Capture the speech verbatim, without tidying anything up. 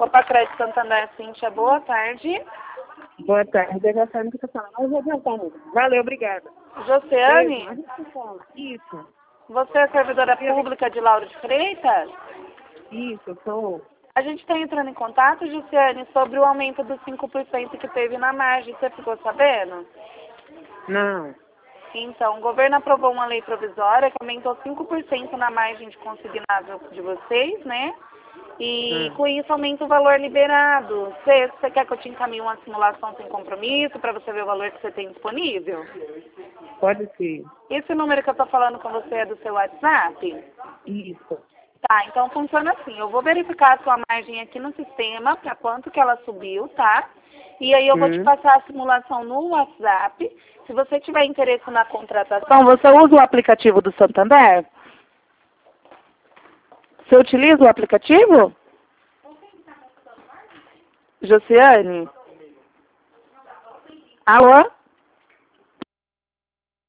Copa Crédito Santander, Cíntia, boa tarde. Boa tarde, eu já sei o que você fala, mas eu vou adiantar mesmo. Valeu, obrigada. Josiane, Isso, você é servidora pública de Lauro de Freitas? isso, eu sou. A gente está entrando em contato, Josiane, sobre o aumento dos cinco por cento que teve na margem. Você ficou sabendo? Não. Então, o governo aprovou uma lei provisória que aumentou cinco por cento na margem de consignável de vocês, né? E Hum. com isso aumenta o valor liberado. Você, você quer que eu te encaminhe uma simulação sem compromisso para você ver o valor que você tem disponível? Pode ser. Esse número que eu estou falando com você é do seu WhatsApp? Isso. Tá, então funciona assim. Eu vou verificar a sua margem aqui no sistema, para quanto que ela subiu, tá? E aí eu vou te Hum. passar a simulação no WhatsApp. Se você tiver interesse na contratação, você usa o aplicativo do Santander? Você utiliza o aplicativo? Josiane? Alô?